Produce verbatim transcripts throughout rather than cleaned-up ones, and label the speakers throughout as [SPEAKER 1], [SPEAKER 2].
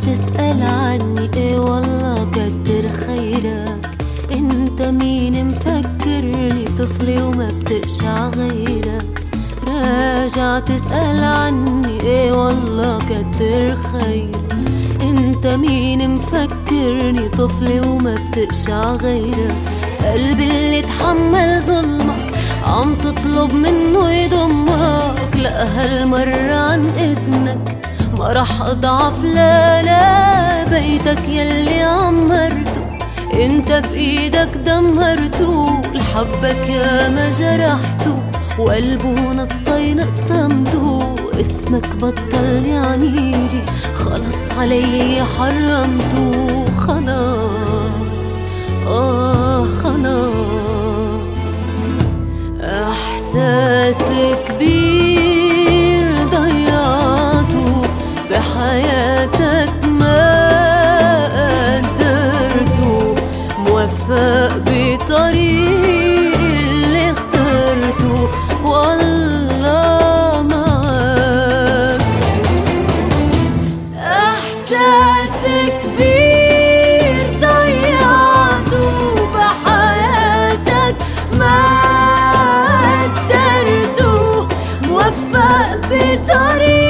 [SPEAKER 1] تسأل عني ايه والله كتر خيرك. انت مين مفكرني طفلي وما بتقشع غيرك؟ راجع تسأل عني ايه والله كتر خيرك. انت مين مفكرني طفلي وما بتقشع غيرك؟ قلبي اللي تحمل ظلمك عم تطلب منه يضمك. لا هالمرة عن إذنك ما رح أضعف، لا لا. بيتك يلي عمرته انت بإيدك دمرته. لحبك يا ما جرحته وقلبه نصين قسمته. اسمك بطل يعنيلي خلص علي حرمته. خلاص آه خلاص. إحساس كبير ضيعته بحياتك ما قدرته. موفق بطريق اللي اخترته والله معاك. إحساس كبير ضيعته بحياتك ما قدرته. موفق بطريق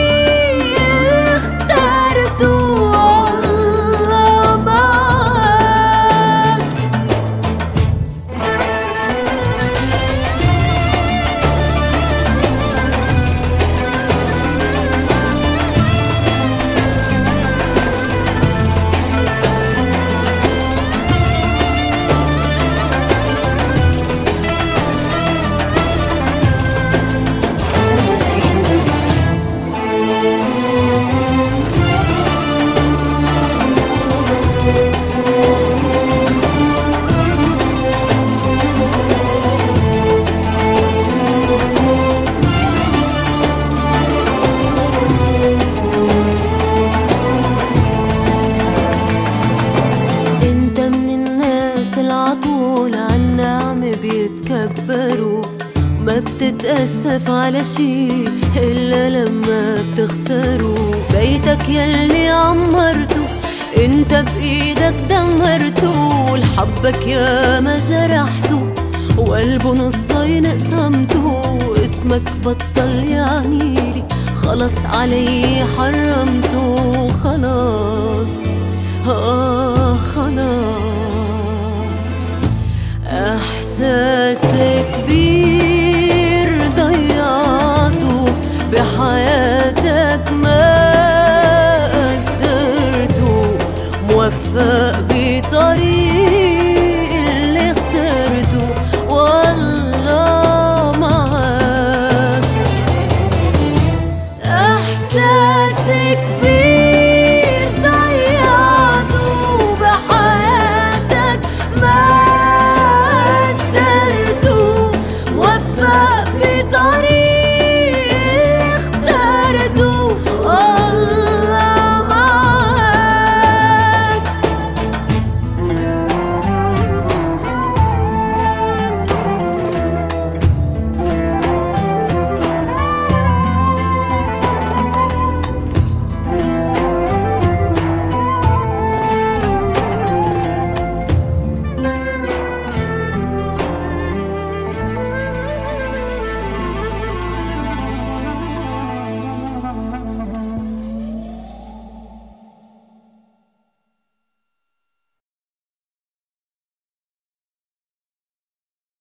[SPEAKER 1] العطول عالنعم بيتكبروا. ما بتتأسف على شي إلا لما بتخسروا. بيتك يلي عمرته انت بإيدك دمرته. لحبك يا ما جرحته وقلبه نصين قسمته. اسمك بطل يعنيلي خلص علي حرمته. خلاص آه خلاص. إحساس كبير ضيعته بحياتك ما قدرته. موفق بطريق